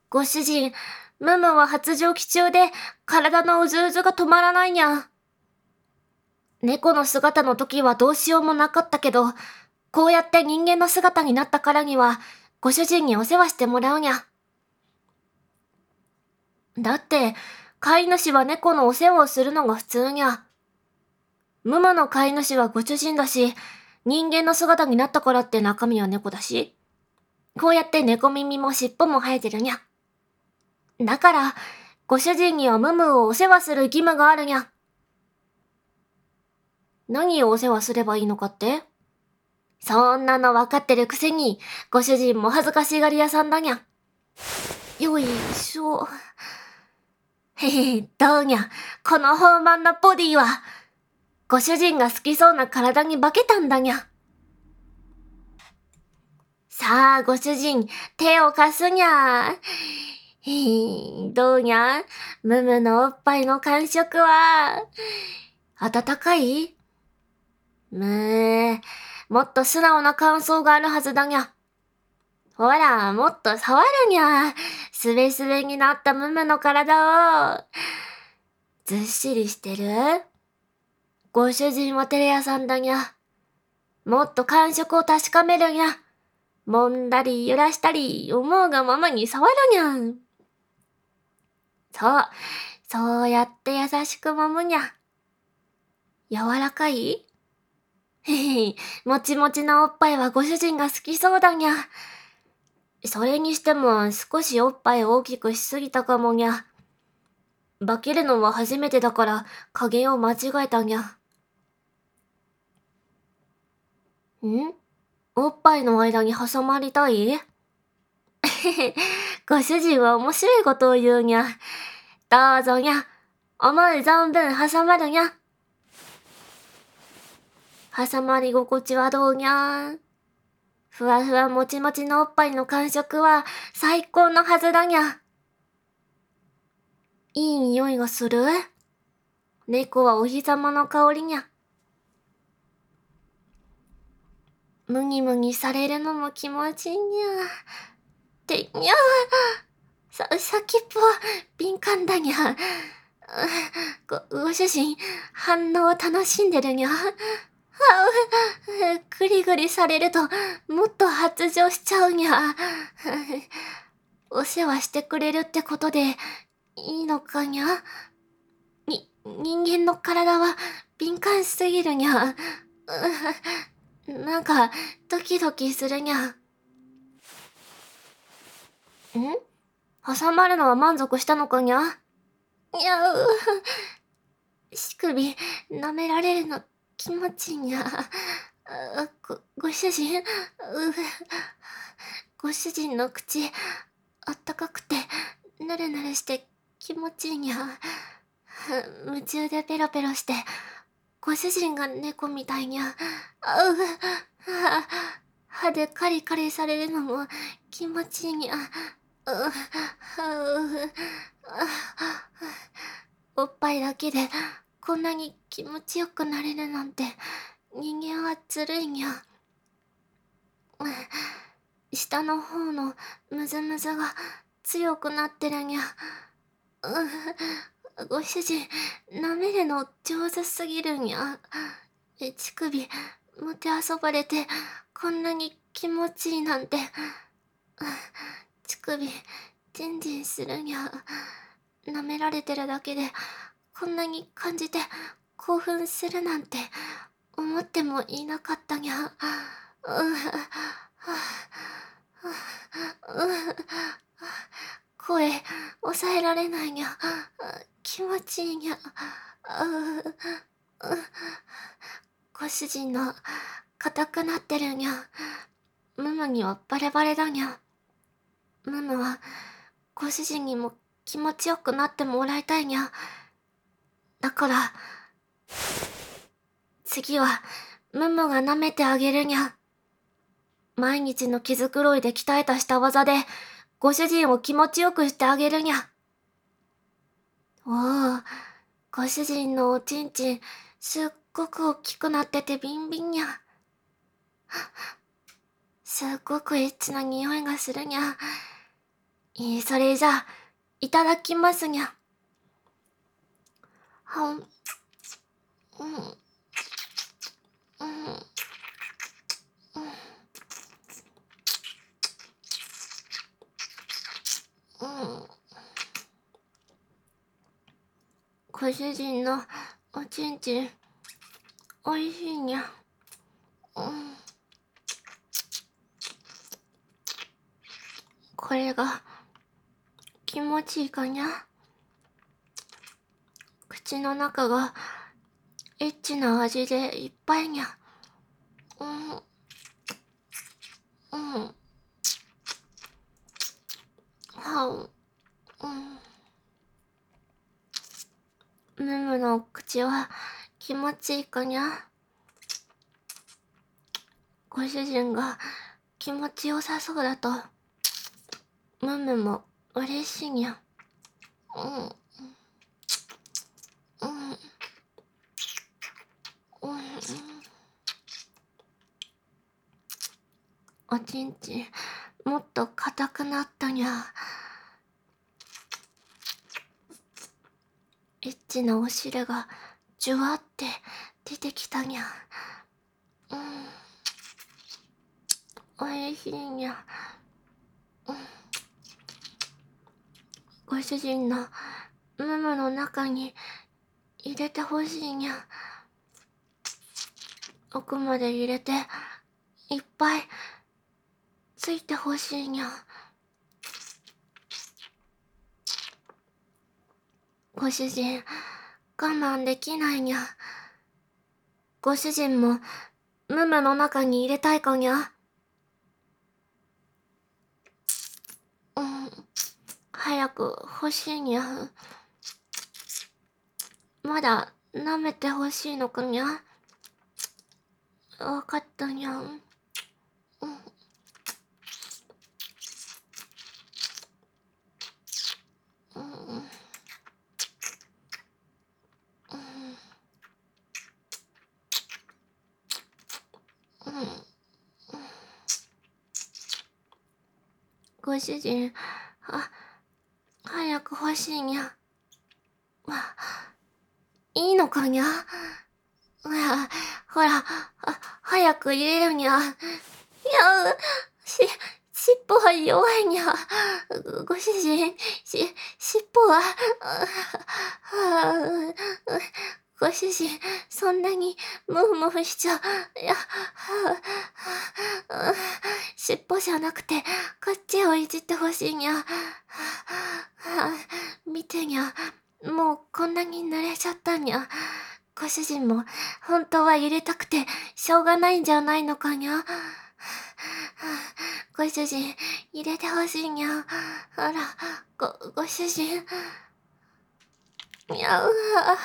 ご主人、ムムは発情期中で体のうずうずが止まらないにゃ。猫の姿の時はどうしようもなかったけど、こうやって人間の姿になったからには、ご主人にお世話してもらうにゃ。だって、飼い主は猫のお世話をするのが普通にゃ。ムムの飼い主はご主人だし、人間の姿になったからって中身は猫だし、こうやって猫耳も尻尾も生えてるにゃ。だから、ご主人にはムムをお世話する義務があるにゃ。何をお世話すればいいのかって？そんなの分かってるくせに、ご主人も恥ずかしがり屋さんだにゃ。よいしょ。へへ、どうにゃ、この豊満なボディは、ご主人が好きそうな体に化けたんだにゃ。さあ、ご主人、手を貸すにゃ。どうにゃ、ムムのおっぱいの感触は、温かい？もっと素直な感想があるはずだにゃ。ほら、もっと触るにゃ。すべすべになったムムの体を。ずっしりしてる？ご主人は照れ屋さんだにゃ。もっと感触を確かめるにゃ。揉んだり揺らしたり、思うがままに触るにゃ。そう、そうやって優しく揉むにゃ。柔らかい？へへ、もちもちなおっぱいはご主人が好きそうだにゃ。それにしても少しおっぱいを大きくしすぎたかもにゃ。化けるのは初めてだから加減を間違えたにゃ。おっぱいの間に挟まりたい？ご主人は面白いことを言うにゃ。どうぞにゃ。思う存分挟まるにゃ。挟まり心地はどうにゃ。ふわふわもちもちのおっぱいの感触は最高のはずだにゃ。いい匂いがする？猫はお日様の香りにゃ。むにむにされるのも気持ちいいにゃ。ってにゃ。先っぽは敏感だにゃ。ご主人、反応を楽しんでるにゃ。ぐりぐりされるともっと発情しちゃうにゃ。お世話してくれるってことでいいのかにゃ。人間の体は敏感すぎるにゃ。なんかドキドキするにゃ。挟まるのは満足したのかにゃ。にゃう。乳首舐められるの気持ちいいにゃ。ご主人、ご主人の口、あったかくて、ぬるぬるして気持ちいいにゃ。夢中でペロペロして、ご主人が猫みたいにゃ。歯でカリカリされるのも気持ちいいにゃ。おっぱいだけでこんなに気持ちよくなれるなんて人間はずるいにゃ。下の方のムズムズが強くなってるにゃ。ご主人、舐めるの上手すぎるにゃ。乳首、もてあそばれてこんなに気持ちいいなんて。乳首、ジンジンするにゃ。舐められてるだけでこんなに感じて興奮するなんて思ってもいなかったにゃ。声抑えられないにゃ。気持ちいいにゃ。ご主人の硬くなってるにゃ。ムムにはバレバレだにゃ。ムムはご主人にも気持ちよくなってもらいたいにゃ。だから次はムムが舐めてあげるにゃ。毎日の毛づくろいで鍛えた下技でご主人を気持ちよくしてあげるにゃ。おお、ご主人のおちんちんすっごく大きくなっててビンビンにゃ。すっごくエッチな匂いがするにゃ。 それじゃあ、いただきますにゃ。はん、うん、うん、うん、うん。ご主人のおちんちん、おいしいにゃ。うん。これが、気持ちいいかにゃ。口の中が、エッチな味でいっぱいにゃ。うん、うん。はう、うん。ムムの口は気持ちいいかにゃ。ご主人が気持ちよさそうだと、ムムも嬉しいにゃ。うん、うん、うん、おちんちん、もっと硬くなったにゃ。エッチなお汁が、じゅわって出てきたにゃ。うん、おいしいにゃ。うん、ご主人のムムの中に入れてほしいにゃ。奥まで入れて、いっぱいついてほしいにゃ。ご主人、我慢できないにゃ。ご主人も、ムムの中に入れたいかにゃ。うん、早く欲しいにゃ。まだ舐めてほしいのかにゃ。わかったにゃ。うん、うん、うん。ご主人、早く欲しいにゃ。いいのかにゃ。ほら、早く入れるにゃ。尻尾は弱いにゃ。ご主人、尻尾は、ご主人、そんなに、ムフムフしちゃ、尻尾じゃなくて、こっちをいじってほしいにゃ。見てにゃ、もうこんなに濡れちゃったにゃ。ご主人も、本当は入れたくて、しょうがないんじゃないのかにゃ。ご主人、入れてほしいにゃ。あら、ご主人。にゃうわ。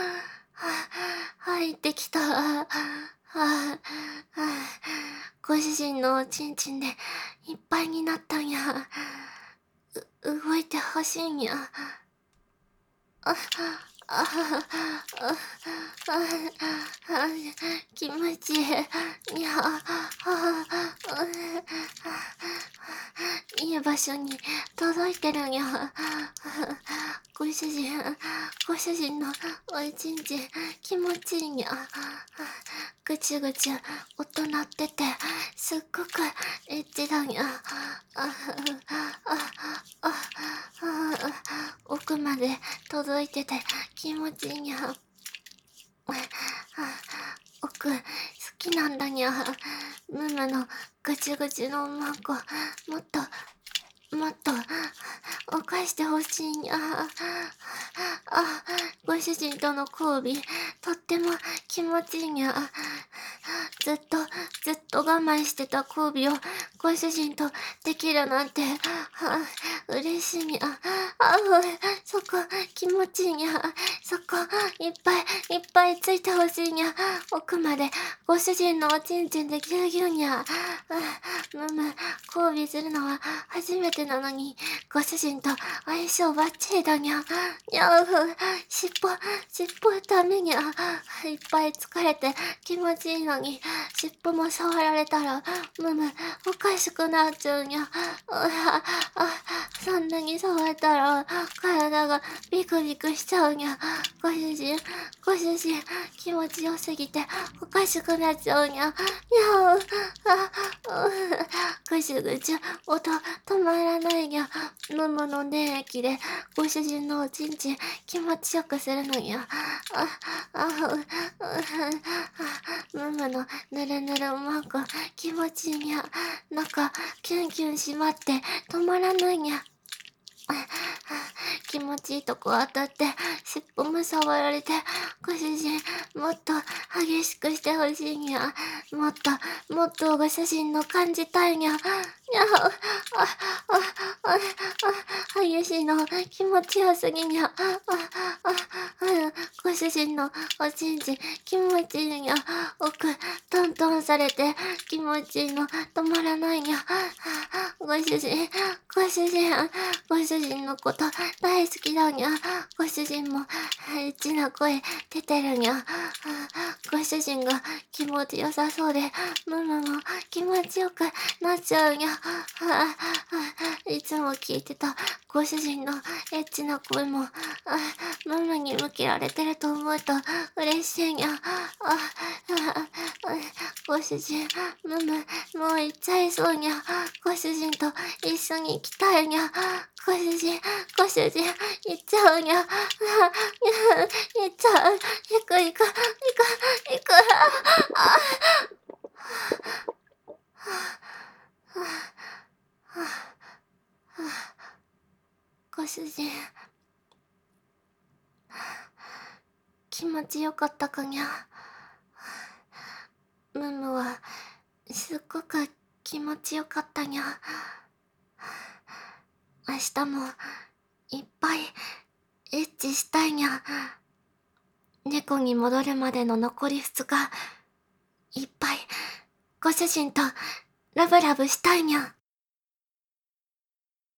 入ってきた。ご主人のおちんちんでいっぱいになったんや。動いてほしいにゃ。気持ちいい。にゃ。いい場所に届いてるにゃ。ご主人、ご主人のおちんちん気持ちいいにゃ。ぐちゅぐちゅ音鳴っててすっごくエッチだにゃ。奥まで届いてて気持ちいいにゃ。奥好きなんだにゃ。ムムのぐちゅぐちゅのマンコ、もっともっと犯してほしいにゃ。ご主人との交尾とっても気持ちいいにゃ。ずっと我慢してた交尾をご主人とできるなんて、嬉しいにゃ。そこ気持ちいいにゃ。そこいっぱいついてほしいにゃ。奥までご主人のおちんちんでぎゅうぎゅうにゃ。むむ、交尾するのは初めてなのに、ご主人と相性バッチリだにゃ。にゃう、尻尾ダメにゃ。いっぱい疲れて気持ちいいのに、尻尾も触られたら、むむ、おかしくなっちゃうにゃ。 そんなに触ったら体がビクビクしちゃうにゃ。ご主人、ご主人、気持ちよすぎておかしくなっちゃうにゃ。にゃう、ぐしゅぐしゅ、音止まらないにゃ。ムムの粘液でご主人のおちんちん気持ちよくするのにゃ。ムムのぬるぬるマンコ気持ちいいにゃ。なんかキュンキュンしまって止まらないにゃ。気持ちいいとこ当たって尻尾も触られて、ご主人もっと激しくしてほしいにゃ。もっともっとご主人の感じたいにゃ。にゃ激しいの気持ちよすぎにゃ。ご主人のおちんちん気持ちいいにゃ。奥トントンされて気持ちいいの止まらないにゃ。ご主人、ご主人、ご主人のこと大好きだにゃ。ご主人もエッチな声出てるにゃ。ご主人が気持ちよさそうで、ムムも気持ちよくなっちゃうにゃ。いつも聞いてたご主人のエッチな声も、ムムに向けられてると思うと嬉しいにゃ。ご主人、ムム、もう行っちゃいそうにゃ。ご主人と一緒に行きたいにゃ。ご主人、ご主人、行っちゃうにゃ。行っちゃう。行く行く、行く、行く。ご主人、気持ちよかったかにゃ。ムムはすっごく気持ちよかったにゃ。明日もいっぱいエッチしたいにゃ。猫に戻るまでの残り2日、いっぱいご主人とラブラブしたいにゃ。